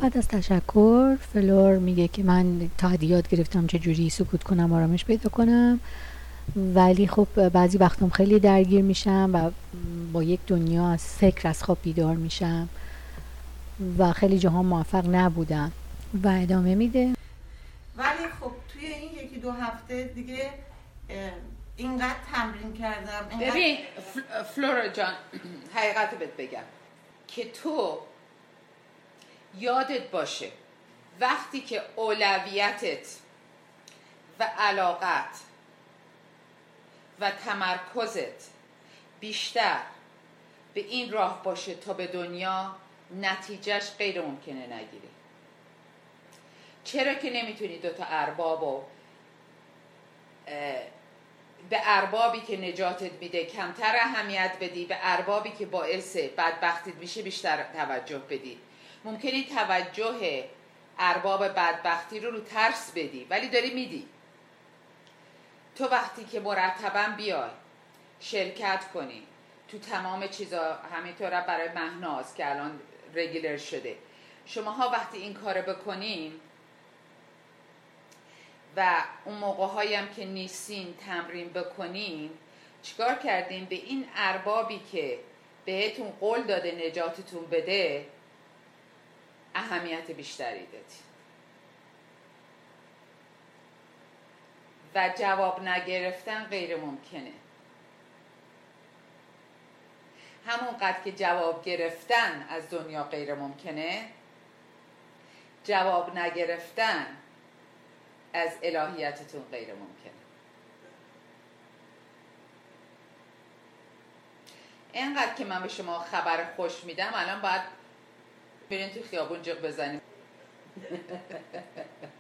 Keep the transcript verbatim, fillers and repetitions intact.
بعد از تشکر فلور میگه که من تا یاد گرفتم چجوری سکوت کنم، آرامش پیدا کنم، ولی خب بعضی وقتام خیلی درگیر میشم و با یک دنیا از فکر از خواب بیدار میشم و خیلی جاها موفق نبودم. و ادامه میده ولی خب توی این یکی دو هفته دیگه اینقدر تمرین کردم اینقدر... ببین فلورا جان، حقیقت بهت بگم که تو یادت باشه وقتی که اولویتت و علاقت و تمرکزت بیشتر به این راه باشه تا به دنیا، نتیجهش غیر ممکنه نگیری. چرا که نمیتونی دوتا ارباب و به اربابی که نجاتت میده کمتر اهمیت بدی، به اربابی که باعث بدبختیت میشه بیشتر توجه بدی. ممکنه توجه ارباب بدبختی رو رو ترس بدی ولی داری میدی. تو وقتی که مرتبا بیای شرکت کنی تو تمام چیزا، همینطور برای مهناز که الان رگولر شده، شماها وقتی این کارو بکنین و اون موقع هایی هم که نیستین تمرین بکنین، چیکار کردین؟ به این اربابی که بهتون قول داده نجاتتون بده اهمیت بیشتری دادین و جواب نگرفتن غیر ممکنه. همونقدر که جواب گرفتن از دنیا غیر ممکنه، جواب نگرفتن از الهیتتون غیر ممکنه. اینقدر که من به شما خبر خوش میدم، الان باید برین تو خیابون جیغ بزنیم.